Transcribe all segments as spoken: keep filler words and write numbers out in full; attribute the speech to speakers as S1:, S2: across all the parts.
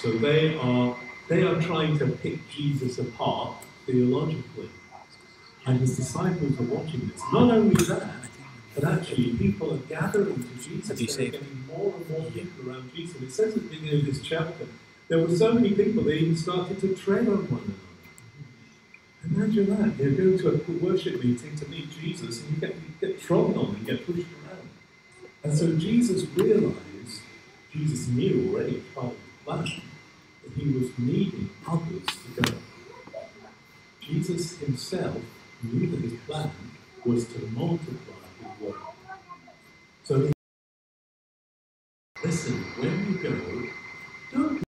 S1: So they are, they are trying to pick Jesus apart theologically. And his disciples are watching this. Not only that, but actually people are gathering to Jesus. They're getting more and more people around Jesus. And it says at the beginning of this chapter, there were so many people, they even started to tread on one another. Imagine that. You go to a worship meeting to meet Jesus and you get, you get trodden on and get pushed around. And so Jesus realized, Jesus knew already part of the plan, that he was needing others to go. Jesus himself knew that his plan was to multiply his work. So listen, when you go, don't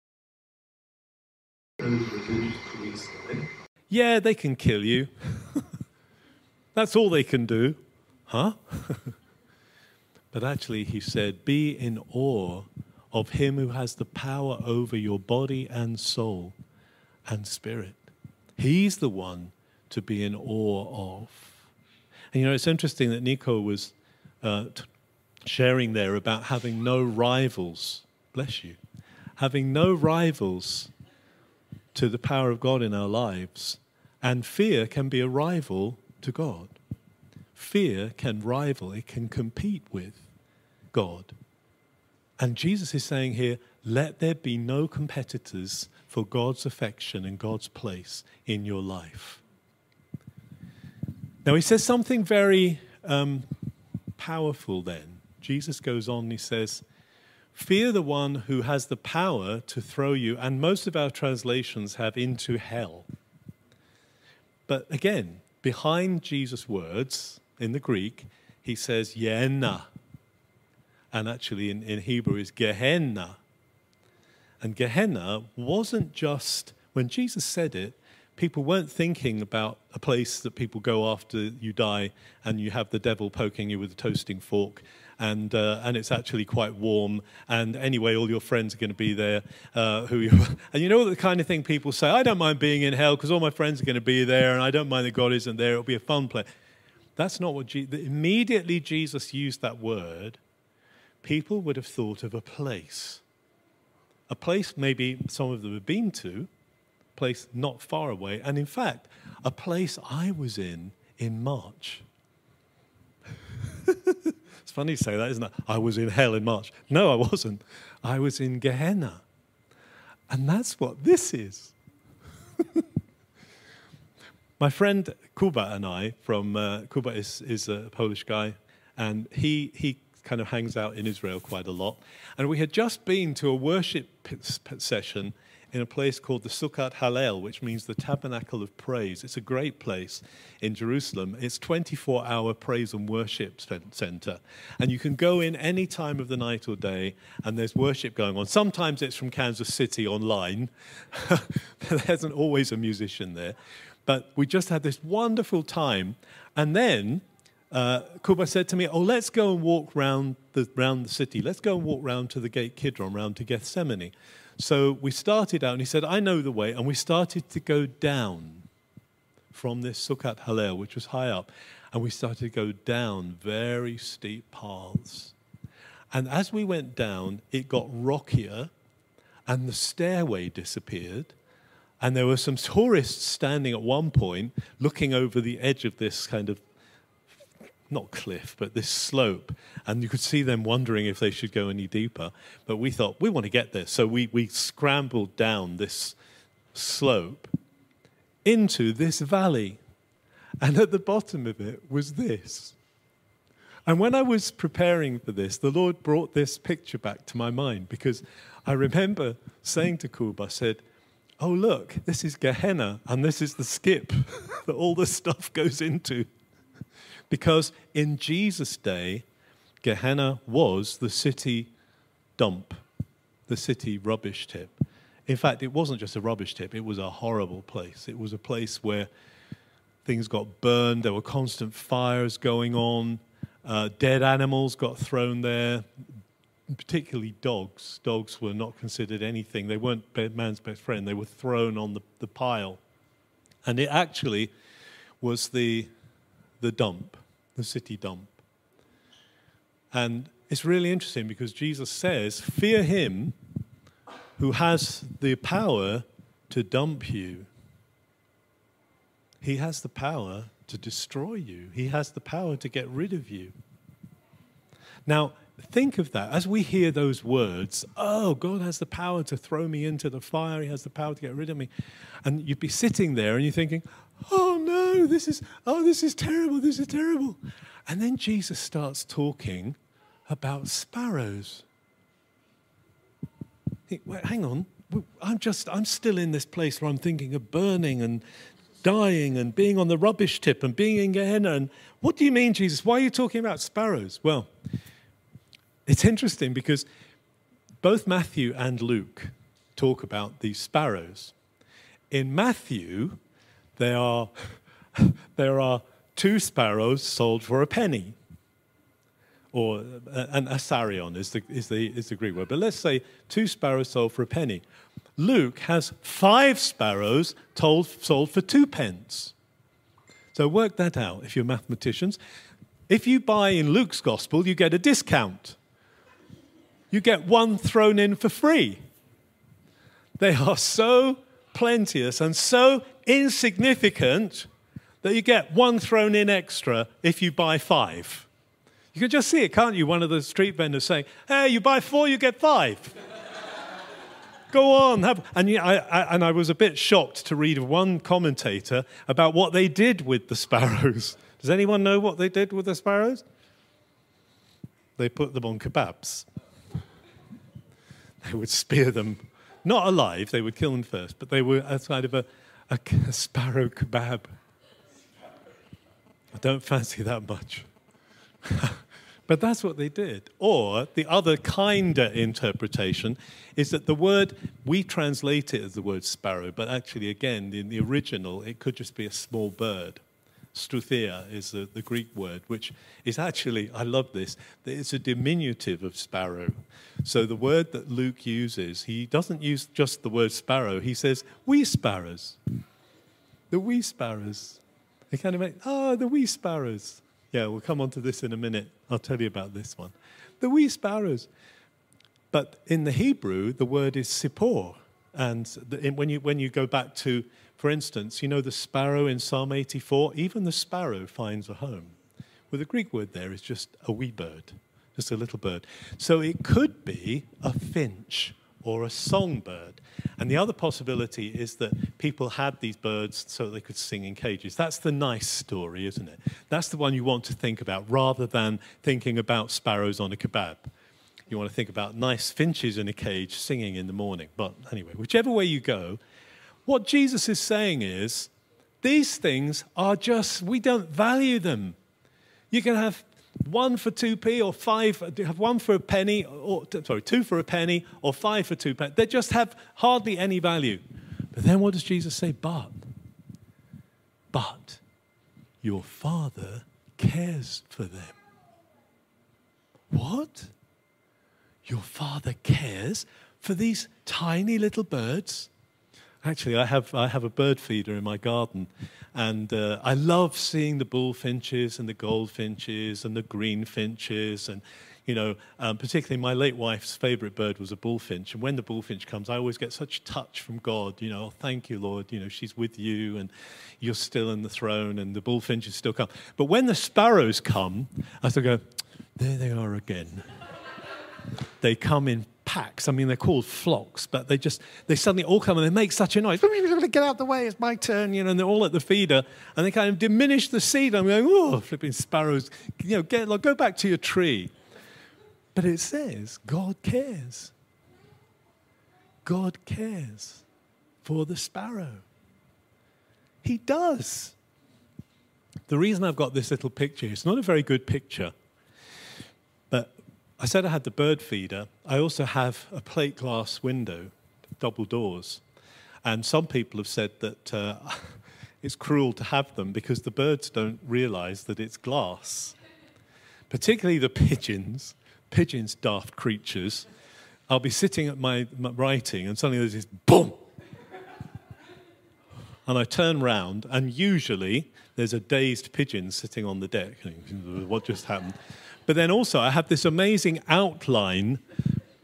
S1: those religious police guys.
S2: Yeah, they can kill you. That's all they can do. Huh? But actually, he said, be in awe of him who has the power over your body and soul and spirit. He's the one to be in awe of. And you know, it's interesting that Nico was uh, t- sharing there about having no rivals. Bless you. Having no rivals to the power of God in our lives. And fear can be a rival to God. Fear can rival, it can compete with God. And Jesus is saying here, let there be no competitors for God's affection and God's place in your life. Now he says something very um, powerful then. Jesus goes on and he says, fear the one who has the power to throw you, and most of our translations have into hell. But again, behind Jesus' words in the Greek, he says Gehenna. And actually in, in Hebrew is Gehenna. And Gehenna wasn't just, when Jesus said it, people weren't thinking about a place that people go after you die and you have the devil poking you with a toasting fork and uh, and it's actually quite warm and anyway all your friends are going to be there uh, who you and you know the kind of thing people say, I don't mind being in hell because all my friends are going to be there and I don't mind that God isn't there, it'll be a fun place. That's not what Jesus, immediately Jesus used that word, people would have thought of a place. A place maybe some of them have been to, a place not far away, and in fact, a place I was in in March. It's funny to say that, isn't it? I was in hell in March. No, I wasn't. I was in Gehenna. And that's what this is. My friend Kuba and I from, uh, Kuba is, is a Polish guy, and he he kind of hangs out in Israel quite a lot. And we had just been to a worship session in a place called the Sukkot Hallel, which means the Tabernacle of Praise. It's a great place in Jerusalem. It's a twenty-four hour praise and worship center. And you can go in any time of the night or day, and there's worship going on. Sometimes it's from Kansas City online. There isn't always a musician there. But we just had this wonderful time. And then Uh, Kuba said to me, oh, let's go and walk round the, round the city. Let's go and walk round to the Gate Kidron, round to Gethsemane. So we started out, and he said, I know the way. And we started to go down from this Sukkot Hallel, which was high up. And we started to go down very steep paths. And as we went down, it got rockier, and the stairway disappeared. And there were some tourists standing at one point, looking over the edge of this kind of not cliff, but this slope. And you could see them wondering if they should go any deeper. But we thought, we want to get there. So we, we scrambled down this slope into this valley. And at the bottom of it was this. And when I was preparing for this, the Lord brought this picture back to my mind, because I remember saying to Kuba, I said, oh, look, this is Gehenna, and this is the skip that all this stuff goes into. Because in Jesus' day, Gehenna was the city dump, the city rubbish tip. In fact, it wasn't just a rubbish tip, it was a horrible place. It was a place where things got burned, there were constant fires going on, uh, dead animals got thrown there, particularly dogs. Dogs were not considered anything. They weren't man's best friend. They were thrown on the, the pile. And it actually was the... the dump, the city dump. And it's really interesting because Jesus says, fear him who has the power to dump you. He has the power to destroy you. He has the power to get rid of you. Now, think of that. As we hear those words, oh, God has the power to throw me into the fire. He has the power to get rid of me. And you'd be sitting there and you're thinking, oh, no, this is, oh, this is terrible. This is terrible. And then Jesus starts talking about sparrows. Wait, hang on. I'm just, I'm still in this place where I'm thinking of burning and dying and being on the rubbish tip and being in Gehenna. And what do you mean, Jesus? Why are you talking about sparrows? Well, it's interesting because both Matthew and Luke talk about these sparrows. In Matthew, there are, there are two sparrows sold for a penny. Or an asarion is the, is, the, is the Greek word. But let's say two sparrows sold for a penny. Luke has five sparrows told, sold for two pence. So work that out if you're mathematicians. If you buy in Luke's gospel, you get a discount. You get one thrown in for free. They are so plenteous and so insignificant that you get one thrown in extra if you buy five. You can just see it, can't you? One of the street vendors saying, hey, you buy four, you get five. Go on. Have, and, you, I, I, and I was a bit shocked to read one commentator about what they did with the sparrows. Does anyone know what they did with the sparrows? They put them on kebabs. They would spear them, not alive, they would kill them first, but they were outside of a, a, a sparrow kebab. I don't fancy that much. But that's what they did. Or the other kinder interpretation is that the word, we translate it as the word sparrow, but actually, again, in the original, it could just be a small bird. Struthea is the, the Greek word, which is actually, I love this, it's a diminutive of sparrow. So the word that Luke uses, he doesn't use just the word sparrow, he says, wee sparrows. The wee sparrows. They kind of make, oh, the wee sparrows. Yeah, we'll come on to this in a minute. I'll tell you about this one. The wee sparrows. But in the Hebrew, the word is sipor. And the, in, when, you, when you go back to, for instance, you know the sparrow in Psalm eighty-four? Even the sparrow finds a home. Well, the Greek word there is just a wee bird, just a little bird. So it could be a finch or a songbird. And the other possibility is that people had these birds so they could sing in cages. That's the nice story, isn't it? That's the one you want to think about rather than thinking about sparrows on a kebab. You want to think about nice finches in a cage singing in the morning. But anyway, whichever way you go, what Jesus is saying is, these things are just, we don't value them. You can have one for two p or five, have one for a penny, or sorry, two for a penny or five for two penny. They just have hardly any value. But then what does Jesus say? But, but your Father cares for them. What? Your Father cares for these tiny little birds? Actually, I have I have a bird feeder in my garden, and uh, I love seeing the bullfinches and the goldfinches and the greenfinches, and you know, um, particularly my late wife's favourite bird was a bullfinch. And when the bullfinch comes, I always get such touch from God. You know, oh, thank you, Lord. You know, she's with you, and you're still in the throne, and the bullfinches still come. But when the sparrows come, I still go, there they are again. They come in packs. I mean, they're called flocks, but they just, they suddenly all come and they make such a noise. Get out the way, it's my turn, you know, and they're all at the feeder, and they kind of diminish the seed. I'm going, oh, flipping sparrows, you know, get, like, go back to your tree. But it says God cares. God cares for the sparrow. He does. The reason I've got this little picture, it's not a very good picture, but I said I had the bird feeder. I also have a plate glass window, double doors. And some people have said that uh, it's cruel to have them because the birds don't realize that it's glass. Particularly the pigeons. Pigeons, daft creatures. I'll be sitting at my, my writing and suddenly there's this boom. And I turn round and usually there's a dazed pigeon sitting on the deck. What just happened? But then also I have this amazing outline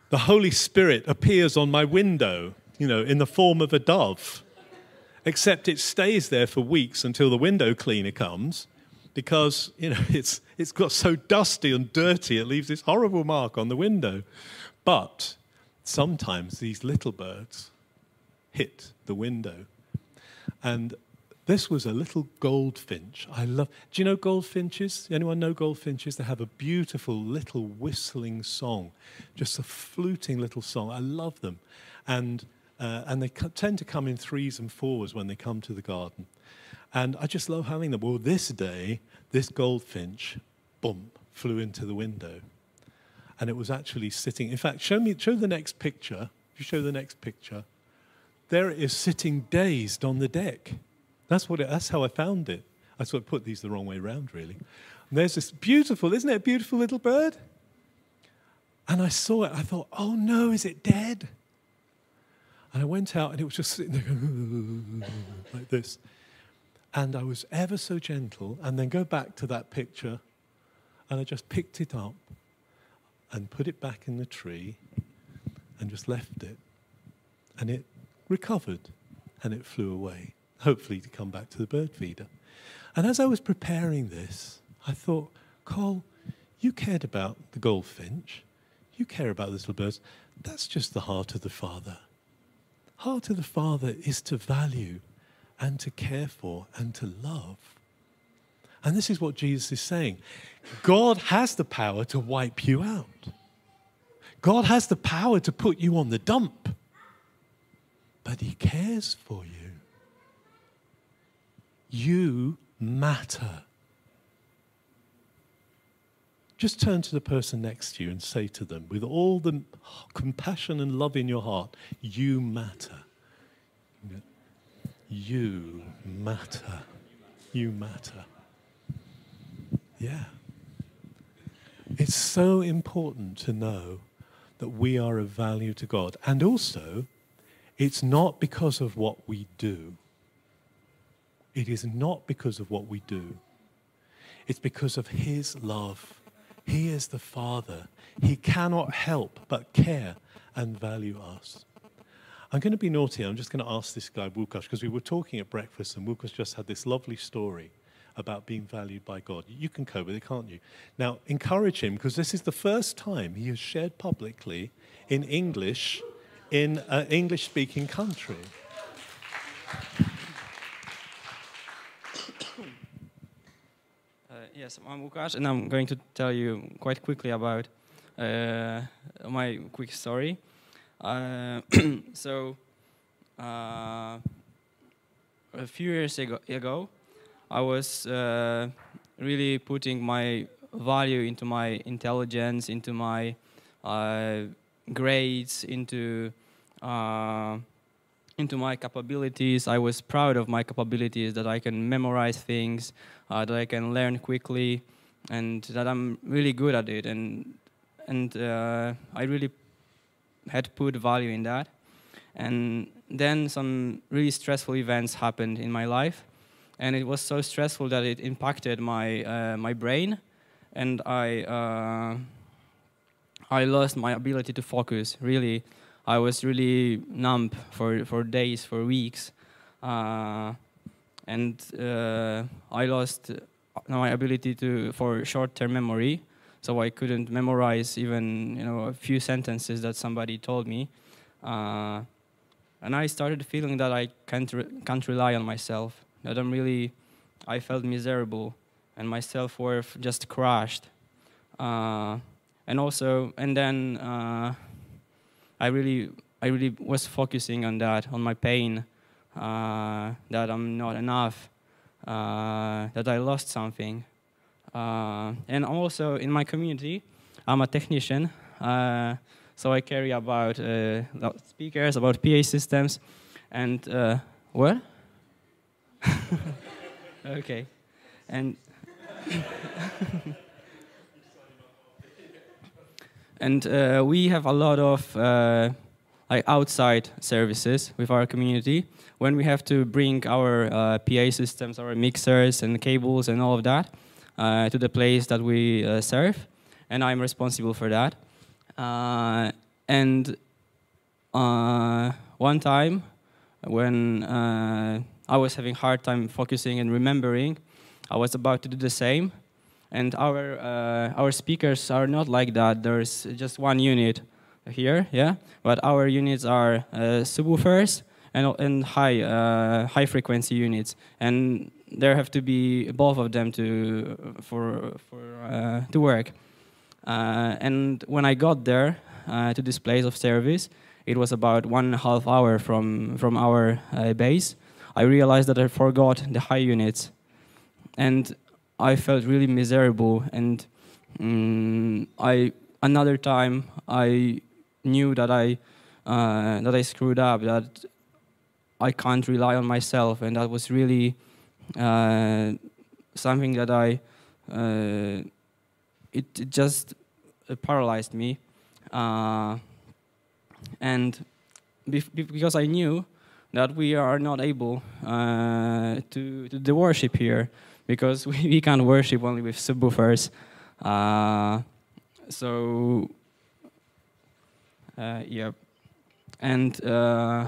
S2: the Holy Spirit appears on my window, you know, in the form of a dove. Except it stays there for weeks until the window cleaner comes, because, you know, it's it's got so dusty and dirty, it leaves this horrible mark on the window. But sometimes these little birds hit the window. And this was a little goldfinch. I love, do you know goldfinches? Anyone know goldfinches? They have a beautiful little whistling song, just a fluting little song. I love them. And Uh, and they co- tend to come in threes and fours when they come to the garden. And I just love having them. Well, this day, this goldfinch, boom, flew into the window. And it was actually sitting. In fact, show me, show the next picture. If you show the next picture, there it is sitting dazed on the deck. That's what. It, that's how I found it. I sort of put these the wrong way around, really. And there's this beautiful, isn't it a beautiful little bird? And I saw it. I thought, oh no, is it dead? And I went out, and it was just sitting there like this. And I was ever so gentle, and then go back to that picture, and I just picked it up and put it back in the tree and just left it. And it recovered, and it flew away, hopefully to come back to the bird feeder. And as I was preparing this, I thought, Cole, you cared about the goldfinch. You care about the little birds. That's just the heart of the Father. Heart of the Father is to value and to care for and to love. And this is what Jesus is saying. God has the power to wipe you out. God has the power to put you on the dump. But he cares for you. You matter. Just turn to the person next to you and say to them, with all the compassion and love in your heart, you matter. You matter. You matter. Yeah. It's so important to know that we are of value to God. And also, it's not because of what we do. It is not because of what we do. It's because of his love. He is the Father. He cannot help but care and value us. I'm going to be naughty. I'm just going to ask this guy, Łukasz, because we were talking at breakfast, and Łukasz just had this lovely story about being valued by God. You can cope with it, can't you? Now, encourage him, because this is the first time he has shared publicly in English in an English-speaking country.
S3: Yes, I'm Łukasz, and I'm going to tell you quite quickly about uh, my quick story. Uh, so, uh, a few years ago, ago I was uh, really putting my value into my intelligence, into my uh, grades, into uh, into my capabilities. I was proud of my capabilities, that I can memorize things, uh, that I can learn quickly, and that I'm really good at it. And and uh, I really had put value in that. And then some really stressful events happened in my life, and it was so stressful that it impacted my uh, my brain, and I uh, I lost my ability to focus. Really, I was really numb for for days, for weeks, uh, and uh, I lost my ability to for short-term memory. So I couldn't memorize even you know a few sentences that somebody told me. Uh, And I started feeling that I can't re can't rely on myself. That I'm really, I felt miserable, and my self-worth just crashed. Uh, and also, and then uh, I really, I really was focusing on that, on my pain, uh, that I'm not enough, uh, that I lost something. Uh, and also in my community, I'm a technician. Uh, So I carry about uh, speakers, about P A systems, and uh, what? Okay, and and uh, we have a lot of uh, like outside services with our community when we have to bring our uh, P A systems, our mixers and cables and all of that uh, to the place that we uh, serve, and I'm responsible for that. Uh, and uh, one time when uh, I was having a hard time focusing and remembering, I was about to do the same. And our uh, our speakers are not like that. There's just one unit here, yeah. But our units are uh, subwoofers and and high uh, high frequency units, and there have to be both of them to for for uh, to work. Uh, and when I got there uh, to this place of service, it was about one and a half hour from from our uh, base. I realized that I forgot the high units, and I felt really miserable. And um, I another time I knew that I uh, that I screwed up, that I can't rely on myself, and that was really uh, something that I uh, it, it just paralyzed me, uh, and bef because I knew that we are not able uh, to to the worship here, because we, we can't worship only with subwoofers. Uh, so uh, yeah, and uh,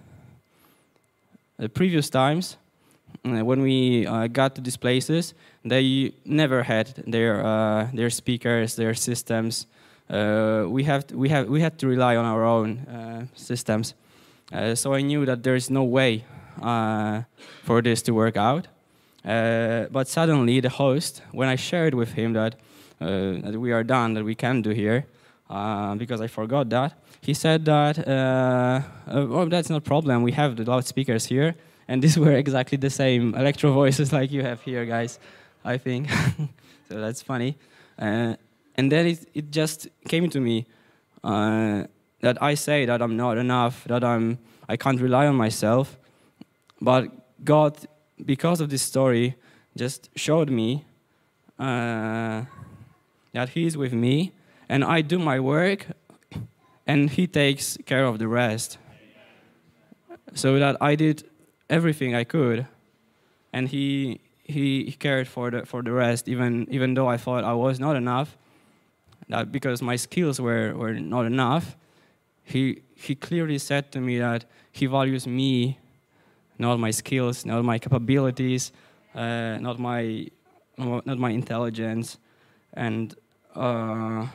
S3: the previous times uh, when we uh, got to these places, they never had their uh, their speakers, their systems. Uh, we have to, we have we had to rely on our own uh, systems. Uh, so I knew that there is no way uh, for this to work out. Uh, but suddenly, the host, when I shared with him that uh, that we are done, that we can do here, uh, because I forgot that, he said that, uh, oh, that's not a problem. We have the loudspeakers here, and these were exactly the same electro voices like you have here, guys, I think. So that's funny. Uh, and then it, it just came to me uh, that I say that I'm not enough, that I'm I can't rely on myself, but God, because of this story, just showed me uh, that He is with me, and I do my work, and He takes care of the rest. So that I did everything I could, and He He cared for the for the rest, even even though I thought I was not enough, that because my skills were were not enough. He He clearly said to me that He values me, not my skills, not my capabilities, uh, not my not my intelligence, and uh,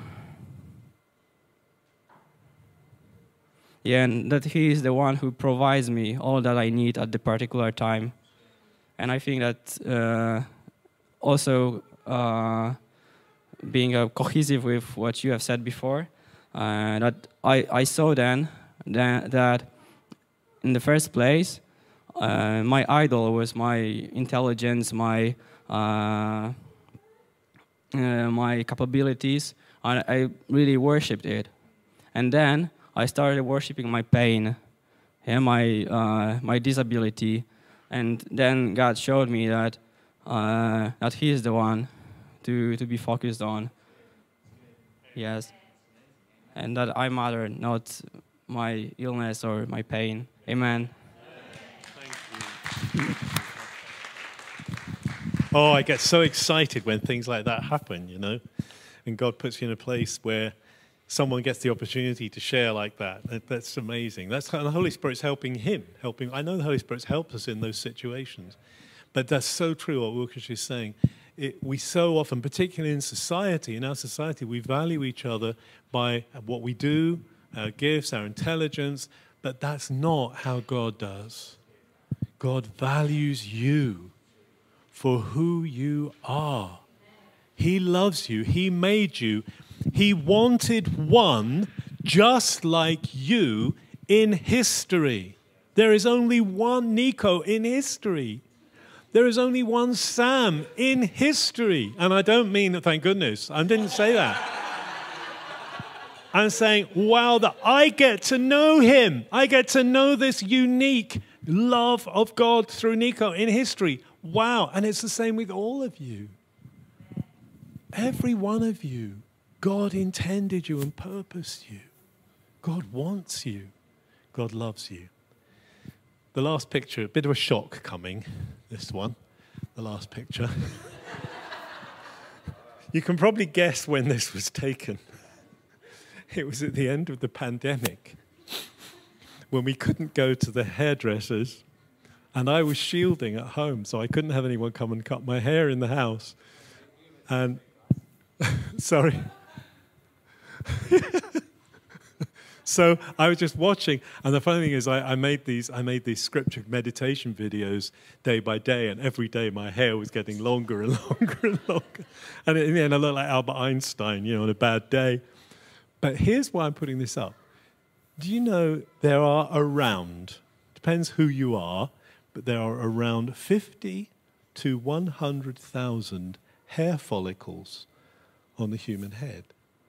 S3: yeah, and that He is the one who provides me all that I need at the particular time. And I think that uh, also uh, being uh, cohesive with what you have said before, uh, that I, I saw then that, that in the first place, uh, my idol was my intelligence, my uh, uh, my capabilities, and I really worshipped it. And then I started worshiping my pain, yeah, my uh, my disability, and then God showed me that uh, that He is the one to to be focused on. Yes, and that I matter, not my illness or my pain. Amen.
S2: Thank you. Oh, I get so excited when things like that happen, you know, and God puts you in a place where someone gets the opportunity to share like that. that that's amazing. That's how the Holy Spirit's helping him, helping. I know the Holy Spirit's helped us in those situations, but that's so true what Łukasz is saying. It, we so often, particularly in society, in our society, we value each other by what we do, our gifts, our intelligence, but that's not how God does. God values you for who you are. He loves you. He made you. He wanted one just like you in history. There is only one Nico in history. There is only one Sam in history. And I don't mean that, thank goodness. I didn't say that. I'm saying, wow, that I get to know him. I get to know this unique love of God through Nico in history. Wow. And it's the same with all of you. Every one of you. God intended you and purposed you. God wants you. God loves you. The last picture, a bit of a shock coming, this one, the last picture. You can probably guess when this was taken. it was at the end of the pandemic when we couldn't go to the hairdressers, and I was shielding at home, so I couldn't have anyone come and cut my hair in the house. And, sorry. So I was just watching, and the funny thing is, I, I made these I made these scripture meditation videos day by day, and every day my hair was getting longer and longer and longer. And in the end, I looked like Albert Einstein, you know, on a bad day. But here's why I'm putting this up. Do you know there are around, depends who you are, but there are around fifty to one hundred thousand hair follicles on the human head?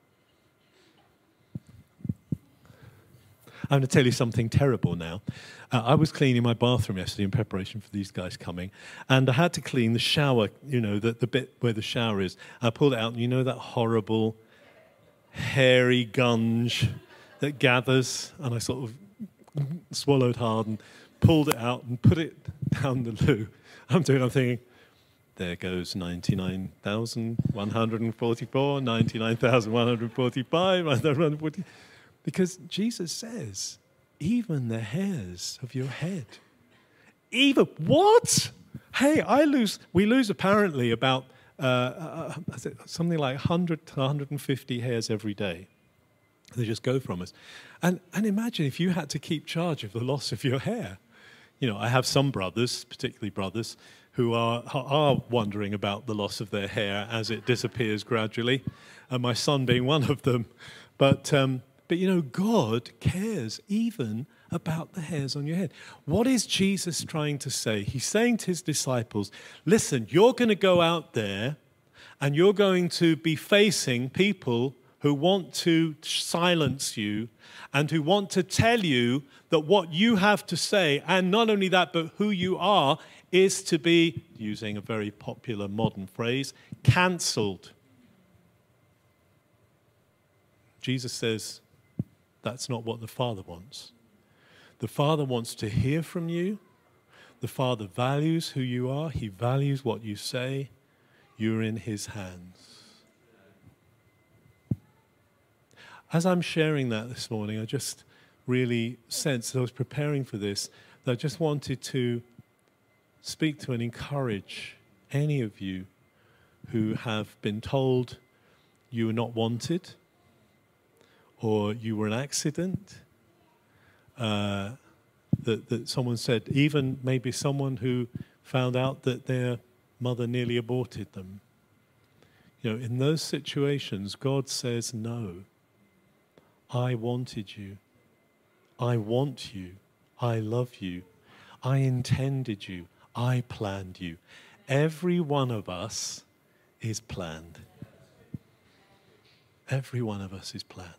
S2: I'm going to tell you something terrible now. Uh, I was cleaning my bathroom yesterday in preparation for these guys coming, and I had to clean the shower, you know, the, the bit where the shower is. I pulled it out, and you know that horrible, hairy gunge that gathers, and I sort of swallowed hard and pulled it out and put it down the loo. I'm doing, I'm thinking, there goes ninety-nine thousand one hundred forty-four, ninety-nine thousand one hundred forty-five, one hundred forty. Because Jesus says, even the hairs of your head. Even, what? Hey, I lose, we lose apparently about uh, uh, something like one hundred to one hundred fifty hairs every day. They just go from us. And, and imagine if you had to keep charge of the loss of your hair. You know, I have some brothers, particularly brothers, who are, are wondering about the loss of their hair as it disappears gradually, and my son being one of them. But... Um, But, you know, God cares even about the hairs on your head. What is Jesus trying to say? He's saying to his disciples, listen, you're going to go out there and you're going to be facing people who want to silence you and who want to tell you that what you have to say, and not only that, but who you are, is to be, using a very popular modern phrase, cancelled. Jesus says, that's not what the Father wants. The Father wants to hear from you. The Father values who you are. He values what you say. You're in his hands. As I'm sharing that this morning, I just really sensed, as I was preparing for this, that I just wanted to speak to and encourage any of you who have been told you are not wanted, or you were an accident, uh, that, that someone said, even maybe someone who found out that their mother nearly aborted them. You know, in those situations, God says, no, I wanted you. I want you. I love you. I intended you. I planned you. Every one of us is planned. Every one of us is planned.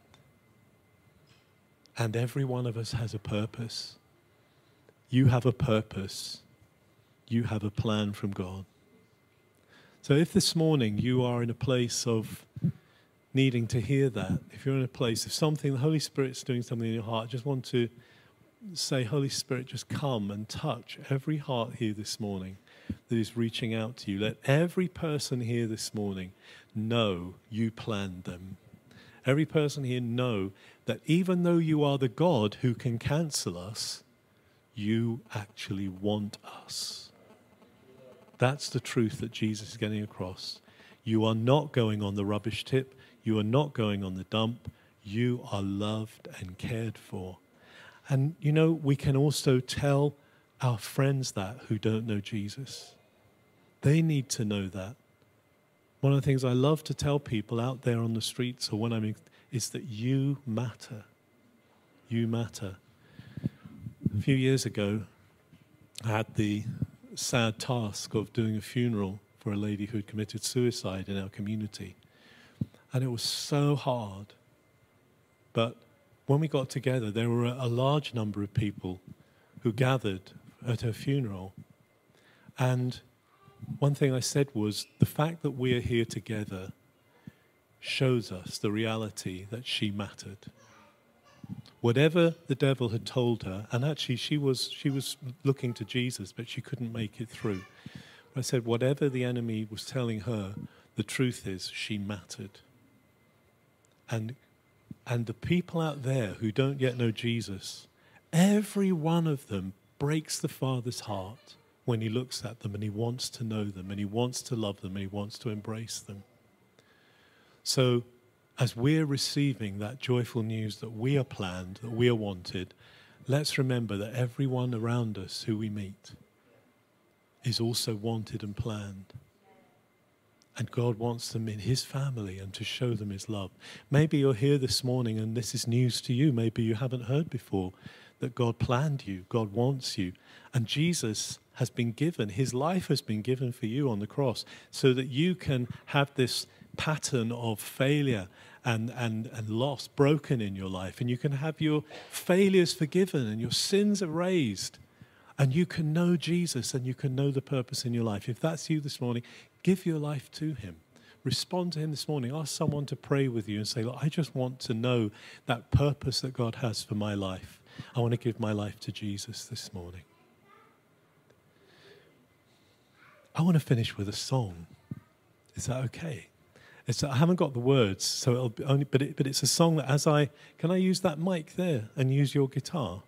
S2: And every one of us has a purpose. You have a purpose. You have a plan from God. So if this morning you are in a place of needing to hear that, if you're in a place of something, the Holy Spirit's doing something in your heart, I just want to say, Holy Spirit, just come and touch every heart here this morning that is reaching out to you. Let every person here this morning know you planned them. Every person here know that even though you are the God who can cancel us, you actually want us. That's the truth that Jesus is getting across. You are not going on the rubbish tip. You are not going on the dump. You are loved and cared for. And, you know, we can also tell our friends that who don't know Jesus. They need to know that. One of the things I love to tell people out there on the streets or when I'm in, is that you matter. You matter. A few years ago, I had the sad task of doing a funeral for a lady who had committed suicide in our community. And it was so hard. But when we got together, there were a large number of people who gathered at her funeral. And one thing I said was, the fact that we are here together shows us the reality that she mattered. Whatever the devil had told her, and actually she was she was looking to Jesus, but she couldn't make it through. I said, whatever the enemy was telling her, the truth is she mattered. And And the people out there who don't yet know Jesus, every one of them breaks the Father's heart when he looks at them and he wants to know them and he wants to love them and he wants to embrace them. So as we're receiving that joyful news that we are planned, that we are wanted, let's remember that everyone around us who we meet is also wanted and planned. And God wants them in his family and to show them his love. Maybe you're here this morning and this is news to you. Maybe you haven't heard before that God planned you, God wants you. And Jesus has been given, his life has been given for you on the cross so that you can have this pattern of failure and, and, and loss broken in your life. And you can have your failures forgiven and your sins erased. And you can know Jesus and you can know the purpose in your life. If that's you this morning, give your life to him. Respond to him this morning. Ask someone to pray with you and say, look, I just want to know that purpose that God has for my life. I want to give my life to Jesus this morning. I want to finish with a song. Is that okay? It's, I haven't got the words, so it'll be only, but, it, but it's a song that as I, can I use that mic there and use your guitar?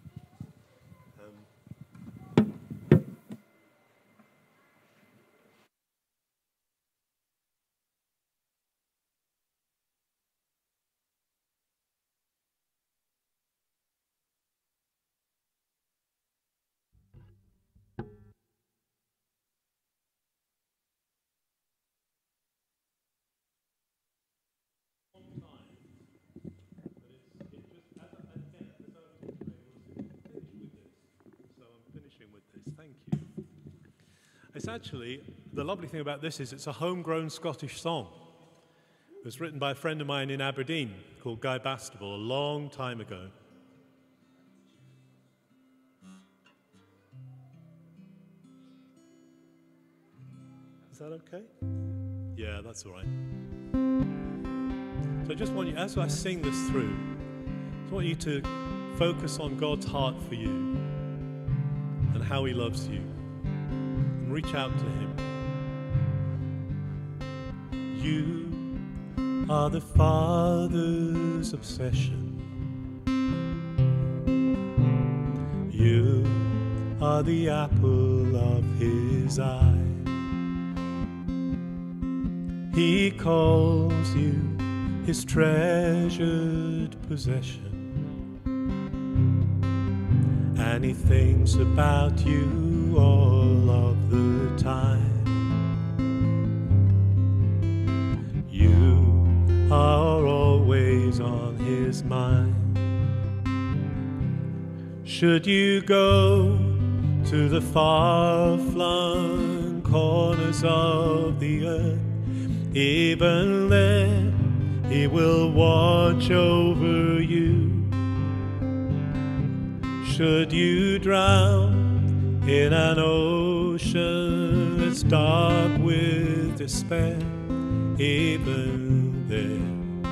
S2: It's actually, the lovely thing about this is it's a homegrown Scottish song. It was written by a friend of mine in Aberdeen called Guy Bastable a long time ago. Is that okay? Yeah, that's all right. So I just want you, as I sing this through, I just want you to focus on God's heart for you and how he loves you. Reach out to him. You are the Father's obsession. You are the apple of his eye. He calls you his treasured possession. And he thinks about you all of the time. You are always on his mind. Should you go to the far-flung corners of the earth, even there he will watch over you. Should you drown in an ocean that's dark with despair, even there,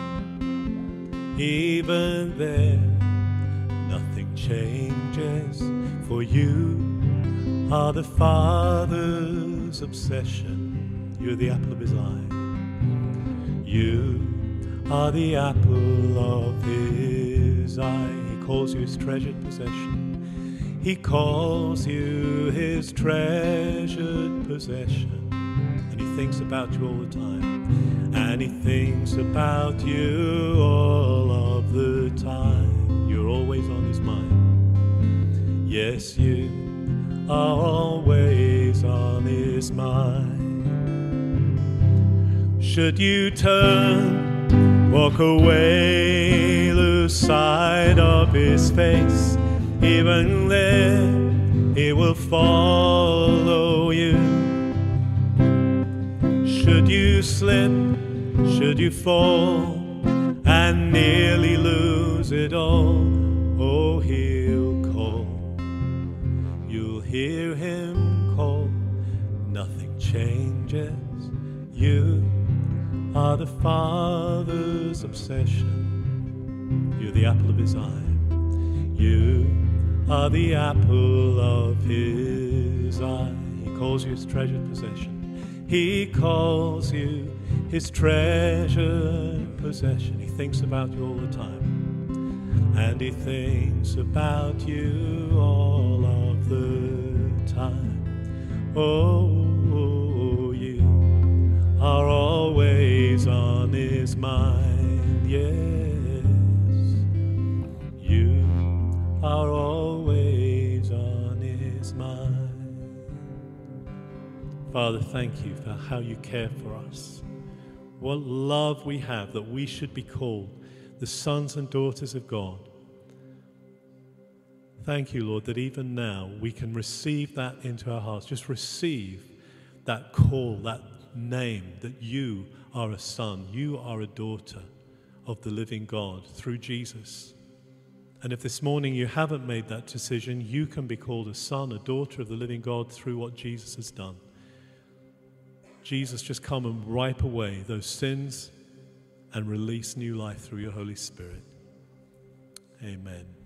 S2: even there, nothing changes, for you are the Father's obsession. You're the apple of his eye. You are the apple of his eye. He calls you his treasured possession. He calls you his treasured possession. And he thinks about you all the time. And he thinks about you all of the time. You're always on his mind. Yes, you are always on his mind. Should you turn, walk away, lose sight of his face, even there he will follow you. Should you slip, should you fall, and nearly lose it all, oh, he'll call. You'll hear him call. Nothing changes. You are the Father's obsession. You're the apple of his eye. You are the apple of his eye. He calls you his treasured possession. He calls you his treasured possession. He thinks about you all the time. And he thinks about you all of the time. Oh, you are always on his mind, yes. You are always on his mind. Father, thank you for how you care for us. What love we have that we should be called the sons and daughters of God. Thank you, Lord, that even now we can receive that into our hearts. Just receive that call, that name, that you are a son, you are a daughter of the living God through Jesus. And if this morning you haven't made that decision, you can be called a son, a daughter of the living God through what Jesus has done. Jesus, just come and wipe away those sins and release new life through your Holy Spirit. Amen.